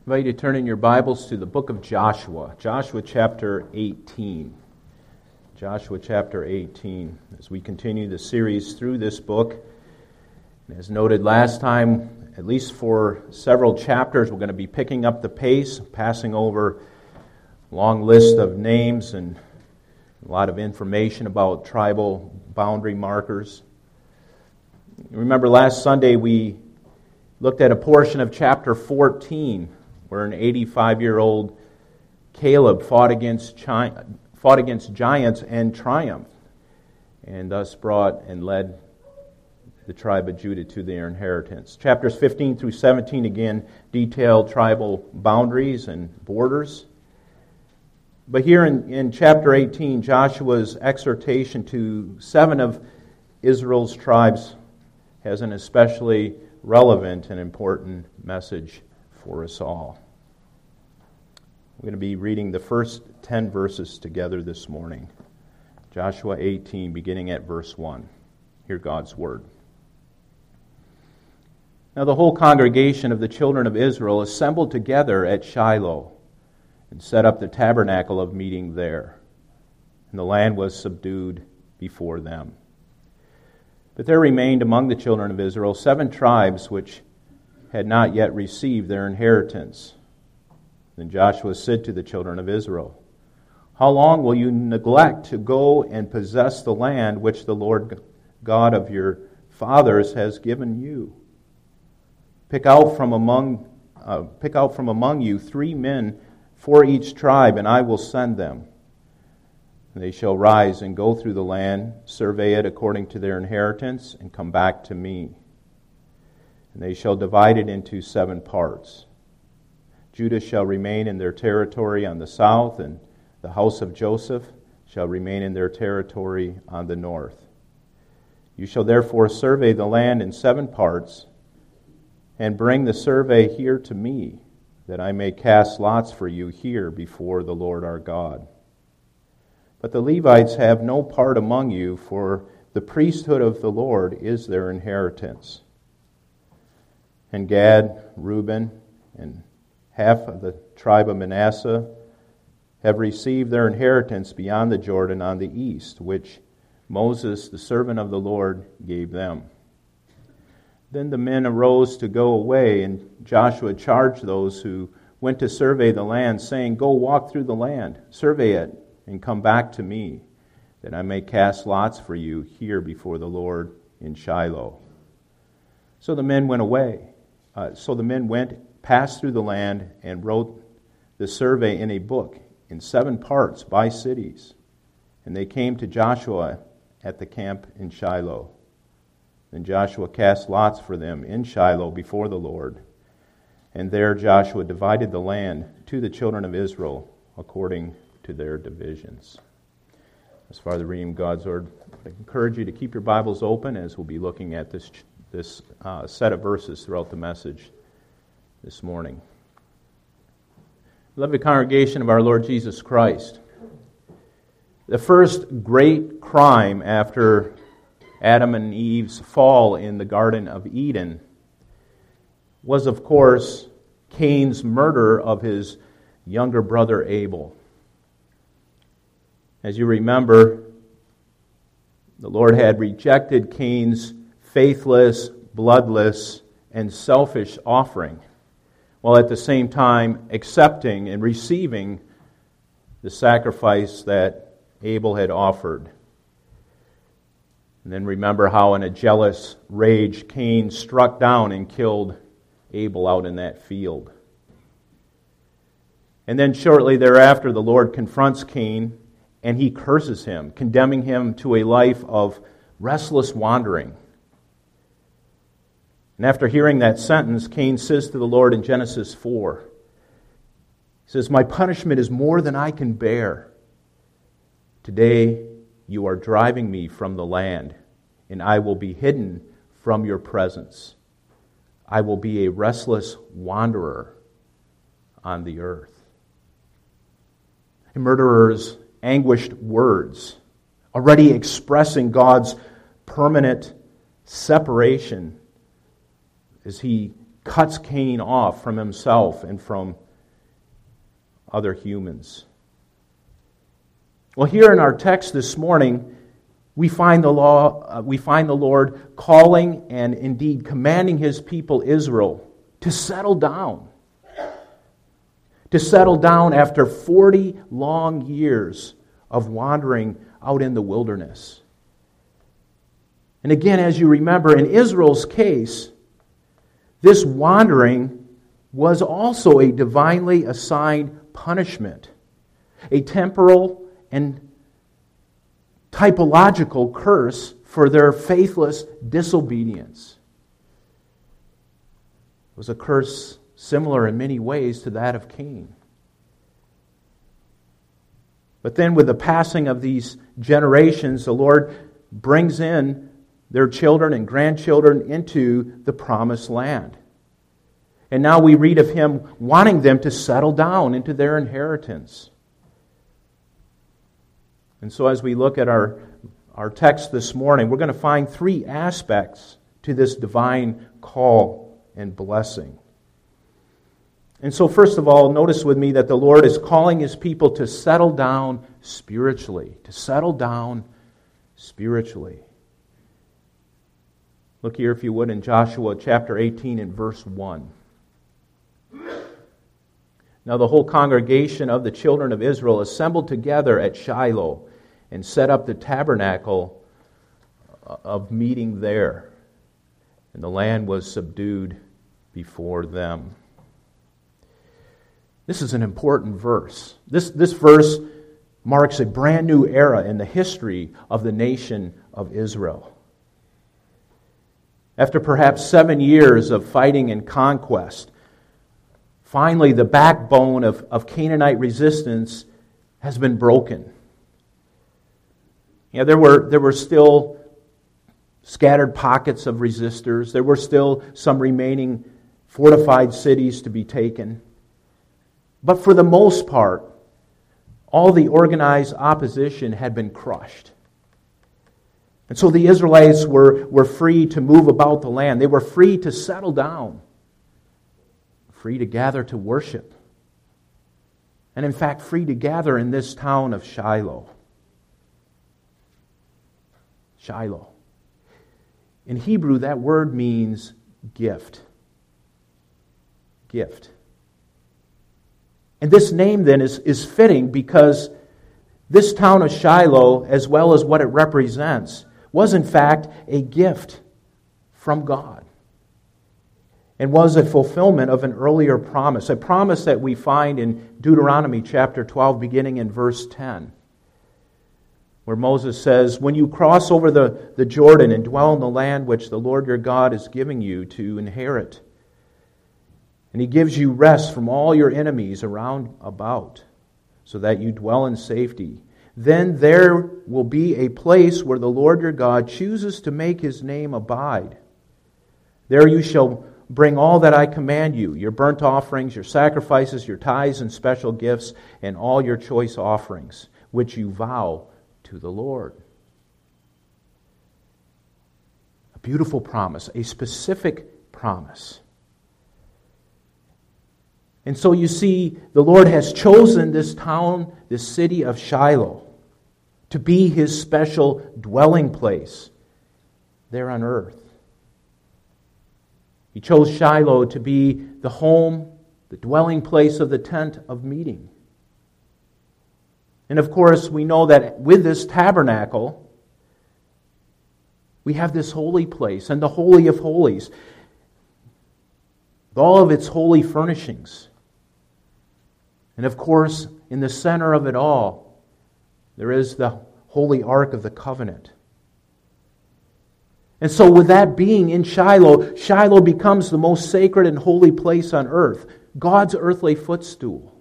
I invite you to turn in your Bibles to the book of Joshua, Joshua chapter 18. Joshua chapter 18, as we continue the series through this book. And as noted last time, at least for several chapters, we're going to be picking up the pace, passing over a long list of names and a lot of information about tribal boundary markers. Remember last Sunday we looked at a portion of chapter 14 where an 85-year-old Caleb fought against giants and triumphed, and thus brought and led the tribe of Judah to their inheritance. Chapters 15 through 17 again detail tribal boundaries and borders. But here in chapter 18, Joshua's exhortation to 7 of Israel's tribes has an especially relevant and important message for us all. We're going to be reading the first 10 verses together this morning. Joshua 18, beginning at verse 1. Hear God's word. Now the whole congregation of the children of Israel assembled together at Shiloh and set up the tabernacle of meeting there. And the land was subdued before them. But there remained among the children of Israel 7 tribes which had not yet received their inheritance. Then Joshua said to the children of Israel, "How long will you neglect to go and possess the land which the Lord God of your fathers has given you? Pick out from among you 3 men for each tribe, and I will send them. They shall rise and go through the land, survey it according to their inheritance, and come back to me. And they shall divide it into 7 parts. Judah shall remain in their territory on the south, and the house of Joseph shall remain in their territory on the north. You shall therefore survey the land in 7 parts, and bring the survey here to me, that I may cast lots for you here before the Lord our God. But the Levites have no part among you, for the priesthood of the Lord is their inheritance. And Gad, Reuben, and half of the tribe of Manasseh have received their inheritance beyond the Jordan on the east, which Moses, the servant of the Lord, gave them." Then the men arose to go away, and Joshua charged those who went to survey the land, saying, "Go walk through the land, survey it, and come back to me, that I may cast lots for you here before the Lord in Shiloh." So the men went away. Passed through the land, and wrote the survey in a book in 7 parts by cities. And they came to Joshua at the camp in Shiloh. Then Joshua cast lots for them in Shiloh before the Lord. And there Joshua divided the land to the children of Israel according to their divisions. As far as the reading of God's word, I encourage you to keep your Bibles open as we'll be looking at this set of verses throughout the message this morning. Beloved congregation of our Lord Jesus Christ, the first great crime after Adam and Eve's fall in the Garden of Eden was, of course, Cain's murder of his younger brother Abel. As you remember, the Lord had rejected Cain's faithless, bloodless, and selfish offering, while at the same time accepting and receiving the sacrifice that Abel had offered. And then remember how in a jealous rage Cain struck down and killed Abel out in that field. And then shortly thereafter the Lord confronts Cain and he curses him, condemning him to a life of restless wandering. And after hearing that sentence, Cain says to the Lord in Genesis 4, he says, "My punishment is more than I can bear. Today you are driving me from the land, and I will be hidden from your presence. I will be a restless wanderer on the earth." A murderer's anguished words, already expressing God's permanent separation as he cuts Cain off from himself and from other humans. Well, here in our text this morning, we find the Lord calling and indeed commanding His people Israel to settle down. To settle down after 40 long years of wandering out in the wilderness. And again, as you remember, in Israel's case, this wandering was also a divinely assigned punishment, a temporal and typological curse for their faithless disobedience. It was a curse similar in many ways to that of Cain. But then with the passing of these generations, the Lord brings in their children and grandchildren into the promised land. And now we read of Him wanting them to settle down into their inheritance. And so as we look at our text this morning, we're going to find three aspects to this divine call and blessing. And so first of all, notice with me that the Lord is calling His people to settle down spiritually. To settle down spiritually. Look here, if you would, in Joshua chapter 18 and verse 1. Now the whole congregation of the children of Israel assembled together at Shiloh and set up the tabernacle of meeting there. And the land was subdued before them. This is an important verse. This verse marks a brand new era in the history of the nation of Israel. After perhaps 7 years of fighting and conquest, finally the backbone of Canaanite resistance has been broken. There were still scattered pockets of resistors. There were still some remaining fortified cities to be taken. But for the most part, all the organized opposition had been crushed. And so the Israelites were free to move about the land. They were free to settle down, free to gather to worship, and in fact, free to gather in this town of Shiloh. Shiloh. In Hebrew, that word means gift. Gift. And this name then is fitting because this town of Shiloh, as well as what it represents, was in fact a gift from God and was a fulfillment of an earlier promise, a promise that we find in Deuteronomy chapter 12, beginning in verse 10, where Moses says, "When you cross over the Jordan and dwell in the land which the Lord your God is giving you to inherit, and He gives you rest from all your enemies around about, so that you dwell in safety, then there will be a place where the Lord your God chooses to make His name abide. There you shall bring all that I command you, your burnt offerings, your sacrifices, your tithes and special gifts, and all your choice offerings, which you vow to the Lord." A beautiful promise, a specific promise. And so you see, the Lord has chosen this town, this city of Shiloh, to be His special dwelling place there on earth. He chose Shiloh to be the home, the dwelling place of the tent of meeting. And of course, we know that with this tabernacle, we have this holy place and the Holy of Holies, with all of its holy furnishings. And of course, in the center of it all, there is the Holy Ark of the Covenant. And so with that being in Shiloh, Shiloh becomes the most sacred and holy place on earth, God's earthly footstool.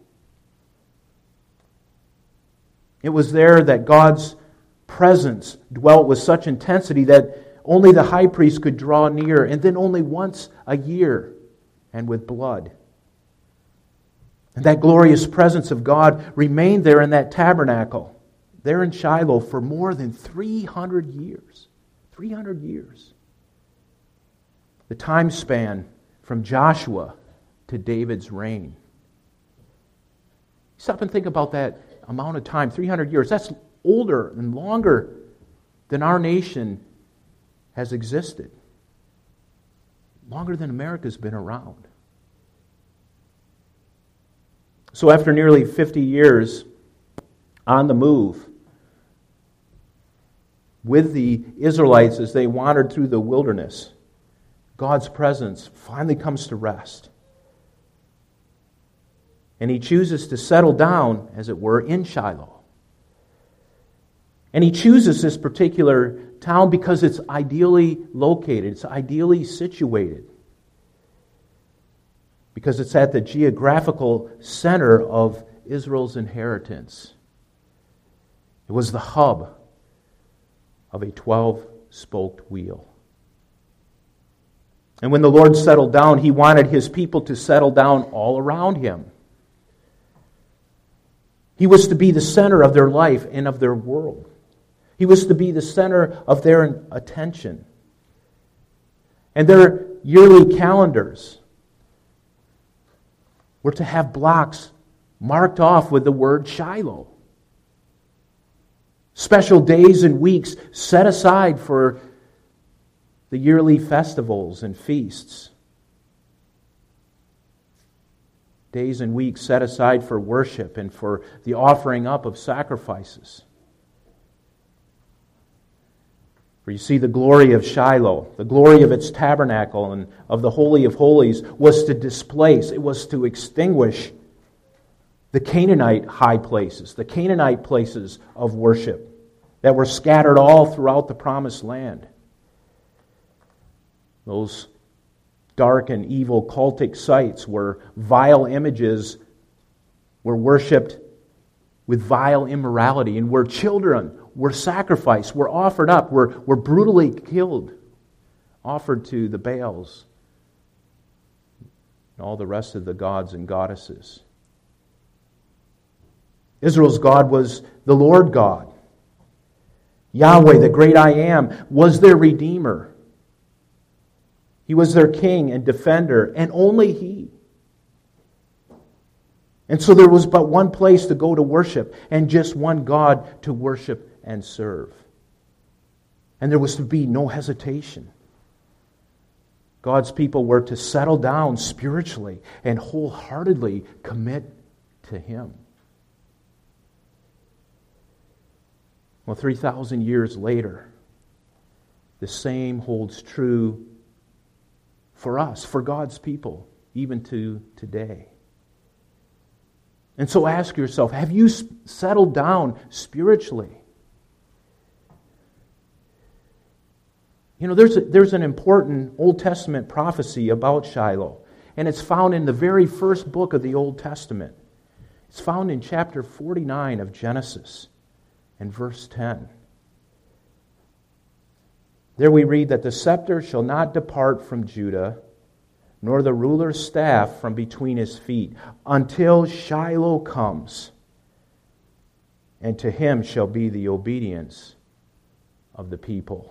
It was there that God's presence dwelt with such intensity that only the high priest could draw near, and then only once a year, and with blood. And that glorious presence of God remained there in that tabernacle, there in Shiloh, for more than 300 years. 300 years. The time span from Joshua to David's reign. Stop and think about that amount of time, 300 years. That's older and longer than our nation has existed. Longer than America's been around. So after nearly 50 years on the move, with the Israelites as they wandered through the wilderness, God's presence finally comes to rest. And He chooses to settle down, as it were, in Shiloh. And He chooses this particular town because it's ideally located, it's ideally situated. Because it's at the geographical center of Israel's inheritance. It was the hub of a 12-spoked wheel. And when the Lord settled down, He wanted His people to settle down all around Him. He was to be the center of their life and of their world. He was to be the center of their attention. And their yearly calendars were to have blocks marked off with the word Shiloh. Special days and weeks set aside for the yearly festivals and feasts. Days and weeks set aside for worship and for the offering up of sacrifices. For you see, the glory of Shiloh, the glory of its tabernacle and of the Holy of Holies was to displace, it was to extinguish the Canaanite high places, the Canaanite places of worship that were scattered all throughout the Promised Land. Those dark and evil cultic sites where vile images were worshipped with vile immorality and where children were sacrificed, were offered up, were brutally killed, offered to the Baals and all the rest of the gods and goddesses. Israel's God was the Lord God. Yahweh, the great I Am, was their Redeemer. He was their king and defender, and only He. And so there was but one place to go to worship, and just one God to worship and serve. And there was to be no hesitation. God's people were to settle down spiritually and wholeheartedly commit to Him. Well, 3,000 years later, the same holds true for us, for God's people, even to today. And so ask yourself, have you settled down spiritually? You know, there's an important Old Testament prophecy about Shiloh, and it's found in the very first book of the Old Testament. It's found in chapter 49 of Genesis and verse 10. There we read that the scepter shall not depart from Judah, nor the ruler's staff from between his feet, until Shiloh comes, and to him shall be the obedience of the people.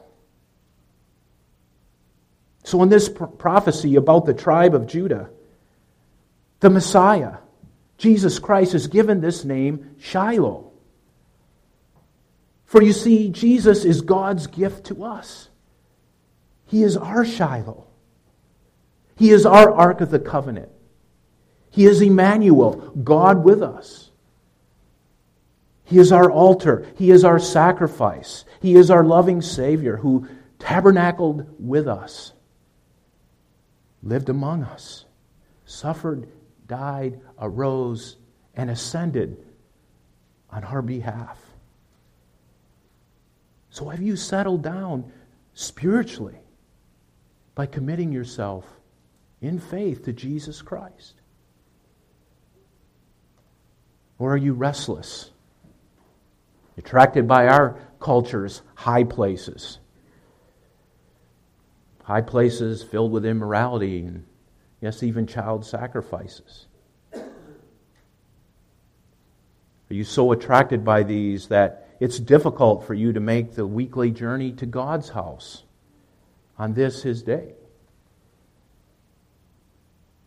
So in this prophecy about the tribe of Judah, the Messiah, Jesus Christ, is given this name Shiloh. For you see, Jesus is God's gift to us. He is our Shiloh. He is our Ark of the Covenant. He is Emmanuel, God with us. He is our altar. He is our sacrifice. He is our loving Savior who tabernacled with us, lived among us, suffered, died, arose, and ascended on our behalf. So have you settled down spiritually by committing yourself in faith to Jesus Christ? Or are you restless, attracted by our culture's high places? High places filled with immorality and, yes, even child sacrifices. Are you so attracted by these that it's difficult for you to make the weekly journey to God's house on this, His day?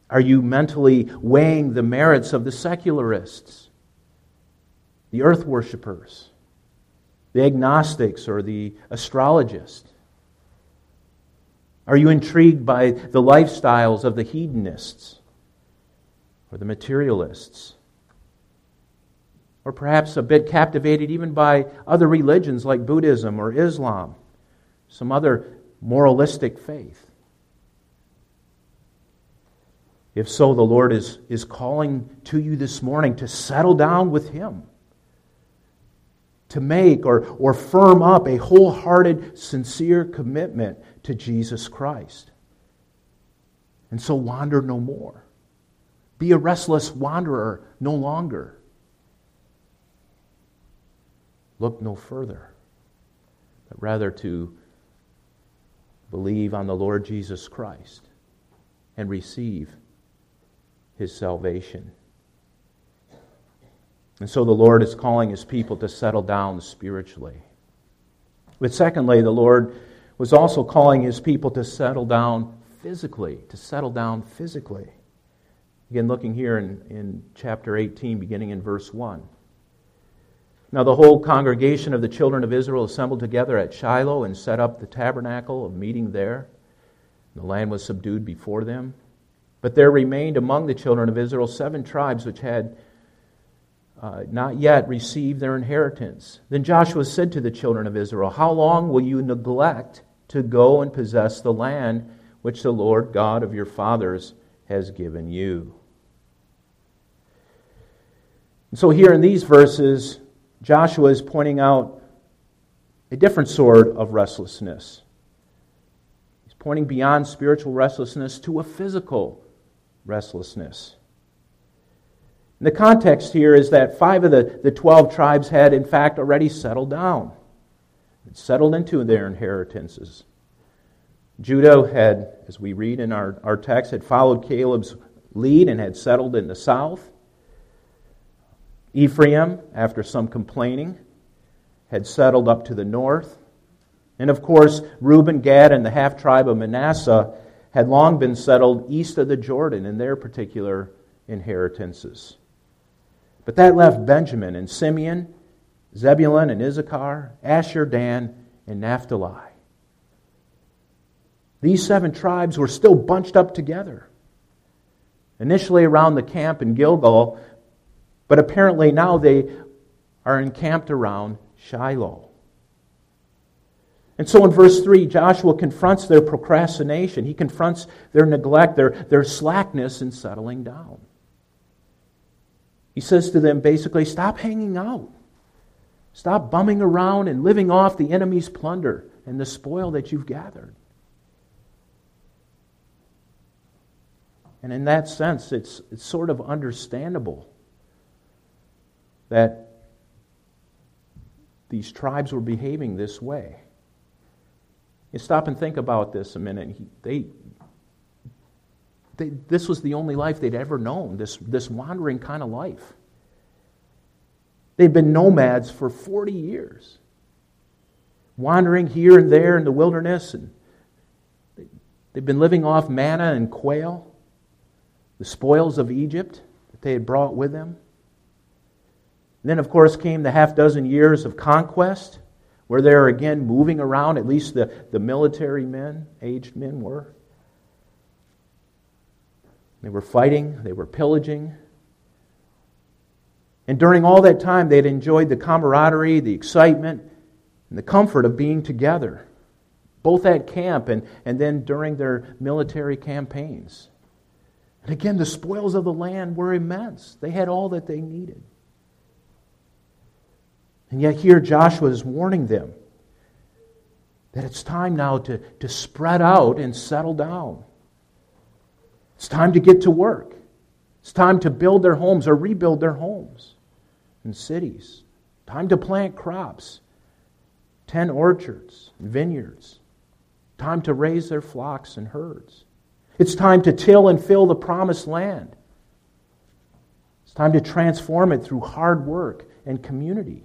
Are you mentally weighing the merits of the secularists, the earth worshipers, the agnostics, or the astrologists? Are you intrigued by the lifestyles of the hedonists or the materialists? Or perhaps a bit captivated even by other religions like Buddhism or Islam, some other moralistic faith? If so, the Lord is calling to you this morning to settle down with Him, to make or firm up a wholehearted, sincere commitment to Jesus Christ. And so wander no more. Be a restless wanderer no longer. Look no further, but rather to believe on the Lord Jesus Christ and receive His salvation. And so the Lord is calling His people to settle down spiritually. But secondly, the Lord was also calling His people to settle down physically, Again, looking here in chapter 18, beginning in verse 1. Now the whole congregation of the children of Israel assembled together at Shiloh and set up the tabernacle of meeting there. The land was subdued before them. But there remained among the children of Israel 7 tribes which had not yet received their inheritance. Then Joshua said to the children of Israel, "How long will you neglect to go and possess the land which the Lord God of your fathers has given you?" And so here in these verses, Joshua is pointing out a different sort of restlessness. He's pointing beyond spiritual restlessness to a physical restlessness. And the context here is that 5 of the 12 tribes had in fact already settled down, settled into their inheritances. Judah had, as we read in our text, had followed Caleb's lead and had settled in the south. Ephraim, after some complaining, had settled up to the north. And of course, Reuben, Gad, and the half-tribe of Manasseh had long been settled east of the Jordan in their particular inheritances. But that left Benjamin and Simeon, Zebulun and Issachar, Asher, Dan, and Naphtali. These 7 tribes were still bunched up together, initially around the camp in Gilgal, but apparently now they are encamped around Shiloh. And so in verse 3, Joshua confronts their procrastination. He confronts their neglect, their slackness in settling down. He says to them basically, stop hanging out. Stop bumming around and living off the enemy's plunder and the spoil that you've gathered. And in that sense, it's sort of understandable that these tribes were behaving this way. You stop and think about this a minute. This was the only life they'd ever known, this wandering kind of life. They'd been nomads for 40 years, wandering here and there in the wilderness, and they'd been living off manna and quail, the spoils of Egypt that they had brought with them. And then, of course, came the 6 years of conquest, where they're again moving around, at least the military men, aged men were. They were fighting, they were pillaging. And during all that time, they'd enjoyed the camaraderie, the excitement, and the comfort of being together, both at camp and then during their military campaigns. And again, the spoils of the land were immense. They had all that they needed. And yet here Joshua is warning them that it's time now to spread out and settle down. It's time to get to work. It's time to build their homes or rebuild their homes and cities. Time to plant crops, tend orchards, vineyards. Time to raise their flocks and herds. It's time to till and fill the promised land. It's time to transform it through hard work and community.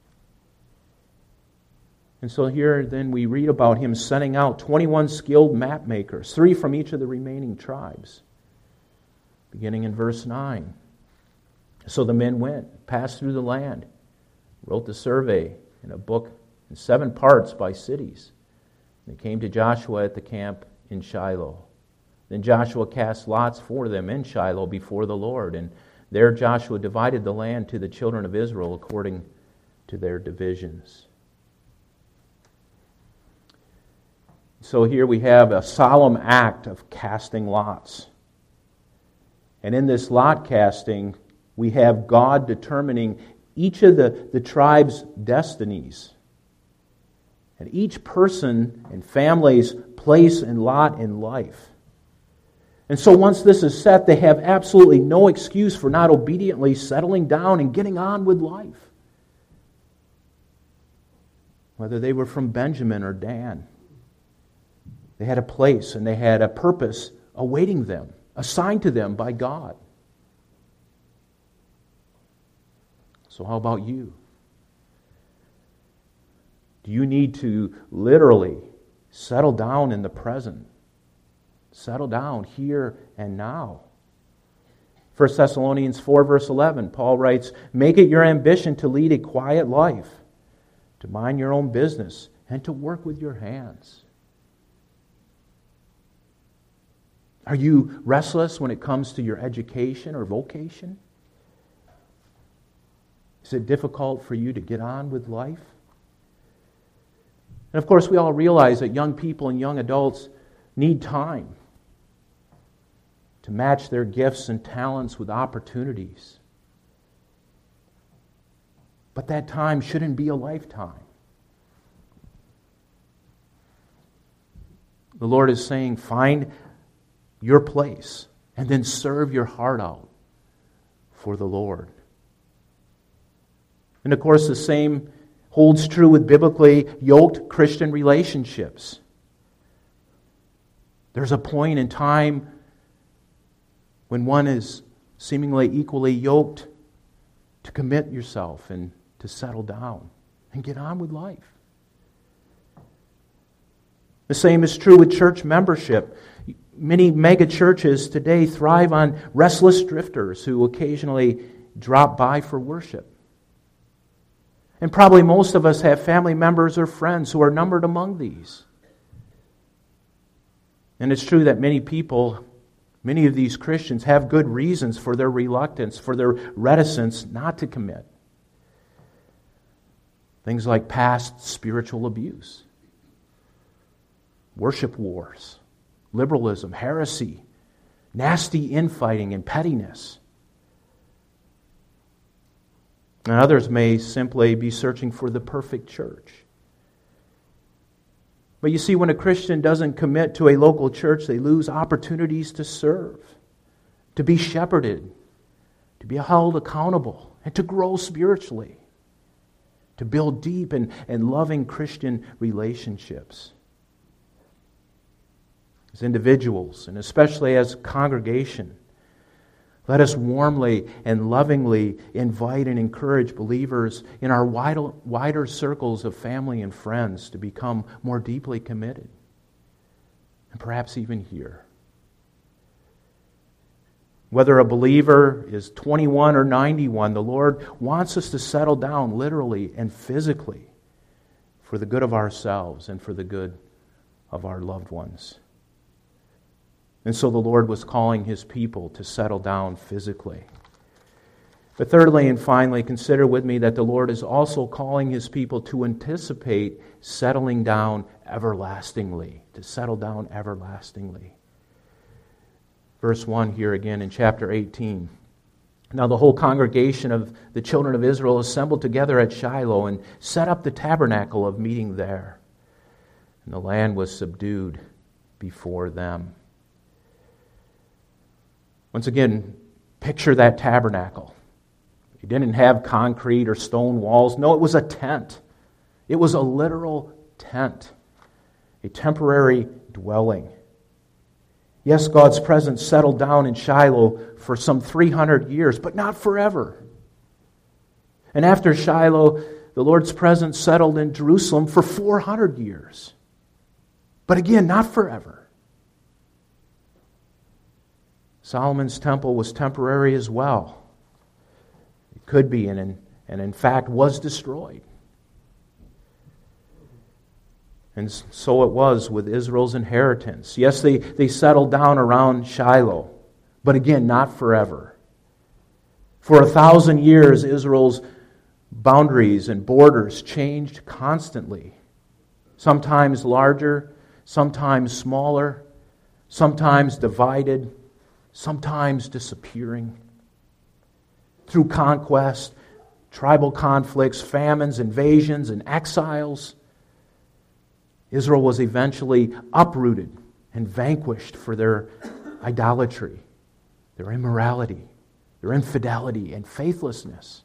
And so here then we read about him sending out 21 skilled map makers, 3 from each of the remaining tribes. beginning in verse 9. So the men went, passed through the land, wrote the survey in a book in 7 parts by cities. They came to Joshua at the camp in Shiloh. Then Joshua cast lots for them in Shiloh before the Lord, and there Joshua divided the land to the children of Israel according to their divisions. So here we have a solemn act of casting lots. And in this lot casting, we have God determining each of the tribe's destinies. And each person and family's place and lot in life. And so once this is set, they have absolutely no excuse for not obediently settling down and getting on with life. Whether they were from Benjamin or Dan, they had a place and they had a purpose awaiting them, assigned to them by God. So how about you? Do you need to literally settle down in the present? Settle down here and now. 1 Thessalonians 4 verse 11, Paul writes, "Make it your ambition to lead a quiet life, to mind your own business, and to work with your hands." Are you restless when it comes to your education or vocation? Is it difficult for you to get on with life? And of course, we all realize that young people and young adults need time to match their gifts and talents with opportunities. But that time shouldn't be a lifetime. The Lord is saying, find your place and then serve your heart out for the Lord. And of course, the same holds true with biblically yoked Christian relationships. There's a point in time when one is seemingly equally yoked to commit yourself and to settle down and get on with life. The same is true with church membership. Many mega churches today thrive on restless drifters who occasionally drop by for worship. And probably most of us have family members or friends who are numbered among these. And it's true that many of these Christians have good reasons for their reluctance, for their reticence not to commit. Things like past spiritual abuse, worship wars, liberalism, heresy, nasty infighting, and pettiness. And others may simply be searching for the perfect church. But you see, when a Christian doesn't commit to a local church, they lose opportunities to serve, to be shepherded, to be held accountable, and to grow spiritually, to build deep and loving Christian relationships. As individuals, and especially as a congregation, let us warmly and lovingly invite and encourage believers in our wider circles of family and friends to become more deeply committed, and perhaps even here. Whether a believer is 21 or 91, the Lord wants us to settle down literally and physically for the good of ourselves and for the good of our loved ones. And so the Lord was calling His people to settle down physically. But thirdly and finally, consider with me that the Lord is also calling His people to anticipate settling down everlastingly, to settle down everlastingly. Verse 1 here again in chapter 18. Now the whole congregation of the children of Israel assembled together at Shiloh and set up the tabernacle of meeting there. And the land was subdued before them. Once again, picture that tabernacle. It didn't have concrete or stone walls. No, it was a tent. It was a literal tent, a temporary dwelling. Yes, God's presence settled down in Shiloh for some 300 years, but not forever. And after Shiloh, the Lord's presence settled in Jerusalem for 400 years. But again, not forever. Solomon's temple was temporary as well. It could be, and in fact was destroyed. And so it was with Israel's inheritance. Yes, they settled down around Shiloh, but again, not forever. For 1,000 years, Israel's boundaries and borders changed constantly. Sometimes larger, sometimes smaller, sometimes divided, sometimes disappearing. Through conquest, tribal conflicts, famines, invasions, and exiles, Israel was eventually uprooted and vanquished for their idolatry, their immorality, their infidelity, and faithlessness.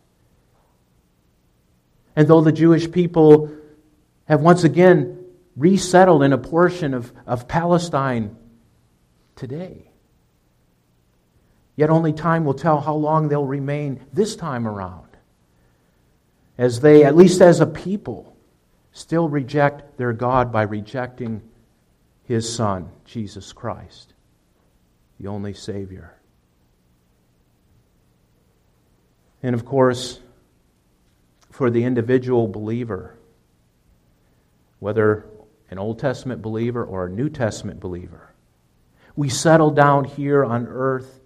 And though the Jewish people have once again resettled in a portion of Palestine today, yet only time will tell how long they'll remain this time around, as they, at least as a people, still reject their God by rejecting His Son, Jesus Christ, the only Savior. And of course, for the individual believer, whether an Old Testament believer or a New Testament believer, we settle down here on earth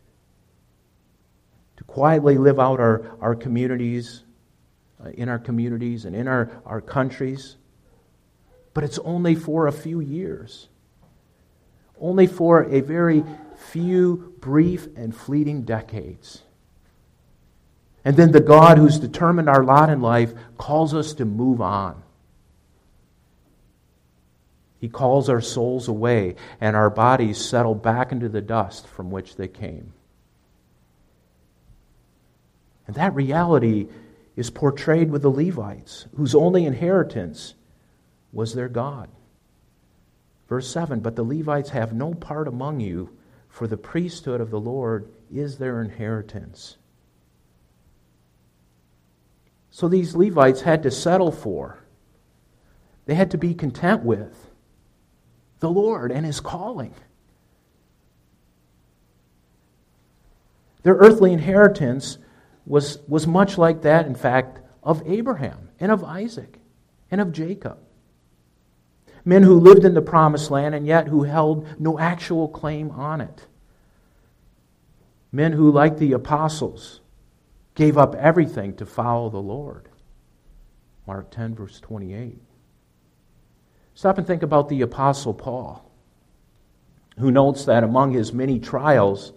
to quietly live out our communities, in our communities and in our countries. But it's only for a few years. Only for a very few brief and fleeting decades. And then the God who's determined our lot in life calls us to move on. He calls our souls away, and our bodies settle back into the dust from which they came. And that reality is portrayed with the Levites, whose only inheritance was their God. Verse 7, "But the Levites have no part among you, for the priesthood of the Lord is their inheritance." So these Levites had to settle for, they had to be content with the Lord and His calling. Their earthly inheritance was much like that, in fact, of Abraham and of Isaac and of Jacob. Men who lived in the promised land and yet who held no actual claim on it. Men who, like the apostles, gave up everything to follow the Lord. Mark 10, verse 28. Stop and think about the Apostle Paul, who notes that among his many trials,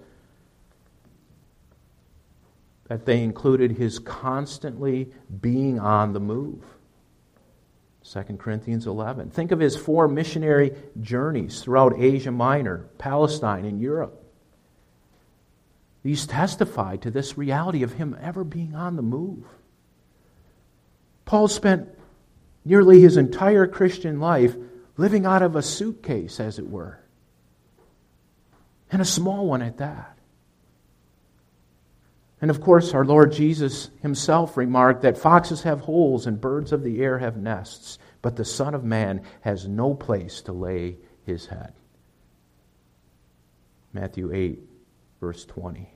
that they included his constantly being on the move. 2 Corinthians 11. Think of his 4 missionary journeys throughout Asia Minor, Palestine, and Europe. These testify to this reality of him ever being on the move. Paul spent nearly his entire Christian life living out of a suitcase, as it were. And a small one at that. And of course, our Lord Jesus Himself remarked that foxes have holes and birds of the air have nests, but the Son of Man has no place to lay His head. Matthew 8, verse 20.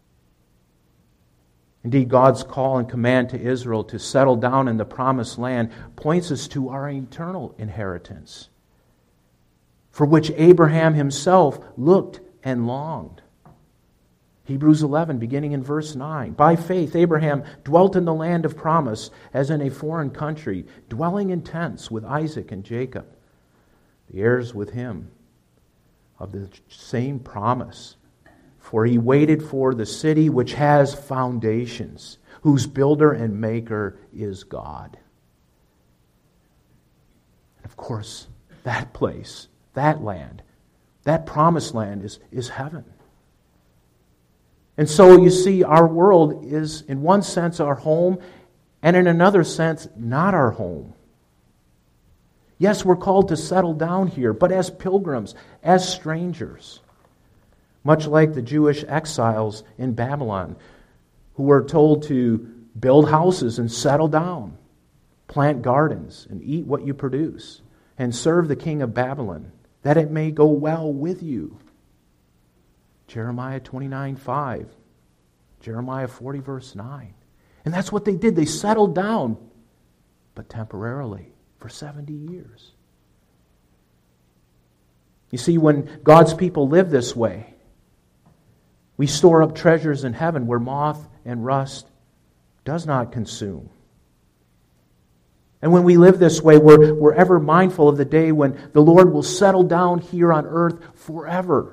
Indeed, God's call and command to Israel to settle down in the promised land points us to our eternal inheritance, for which Abraham himself looked and longed. Hebrews 11, beginning in verse 9. By faith, Abraham dwelt in the land of promise as in a foreign country, dwelling in tents with Isaac and Jacob, the heirs with him of the same promise. For he waited for the city which has foundations, whose builder and maker is God. And of course, that place, that land, that promised land is heaven. And so you see, our world is in one sense our home, and in another sense not our home. Yes, we're called to settle down here, but as pilgrims, as strangers. Much like the Jewish exiles in Babylon, who were told to build houses and settle down, plant gardens and eat what you produce, and serve the king of Babylon, that it may go well with you. Jeremiah 29:5, Jeremiah 40 verse 9. And that's what they did. They settled down, but temporarily, for 70 years. You see, when God's people live this way, we store up treasures in heaven where moth and rust does not consume. And when we live this way, we're ever mindful of the day when the Lord will settle down here on earth forever.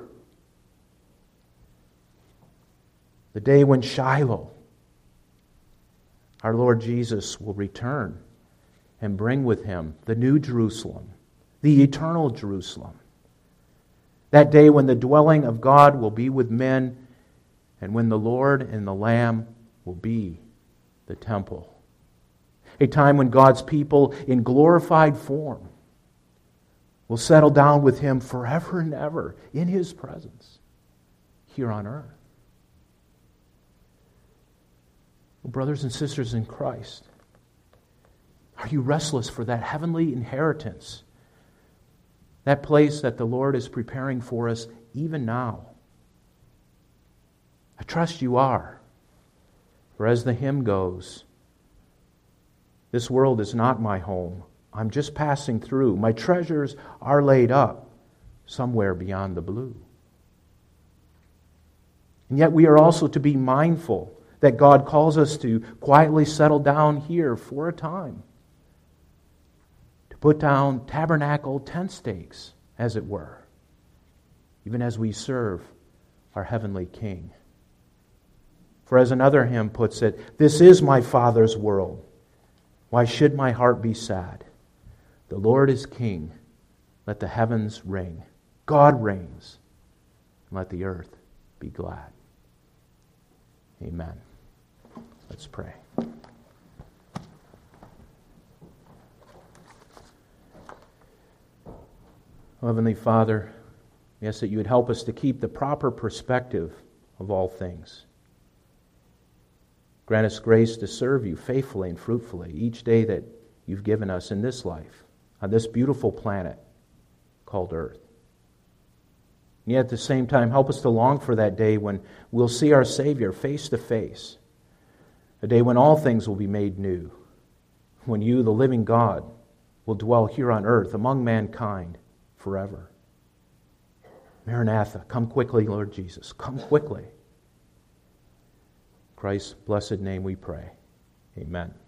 The day when Shiloh, our Lord Jesus, will return and bring with him the new Jerusalem, the eternal Jerusalem. That day when the dwelling of God will be with men, and when the Lord and the Lamb will be the temple. A time when God's people in glorified form will settle down with him forever and ever in his presence here on earth. Well, brothers and sisters in Christ, are you restless for that heavenly inheritance? That place that the Lord is preparing for us even now? I trust you are. For as the hymn goes, this world is not my home. I'm just passing through. My treasures are laid up somewhere beyond the blue. And yet we are also to be mindful that God calls us to quietly settle down here for a time. To put down tabernacle tent stakes, as it were, even as we serve our heavenly King. For as another hymn puts it, this is my Father's world. Why should my heart be sad? The Lord is King. Let the heavens ring. God reigns. And let the earth be glad. Amen. Let's pray. Oh, Heavenly Father, we ask that you would help us to keep the proper perspective of all things. Grant us grace to serve you faithfully and fruitfully each day that you've given us in this life, on this beautiful planet called Earth. And yet at the same time, help us to long for that day when we'll see our Savior face to face, a day when all things will be made new, when you, the living God, will dwell here on earth among mankind forever. Maranatha, come quickly, Lord Jesus, come quickly. In Christ's blessed name we pray. Amen.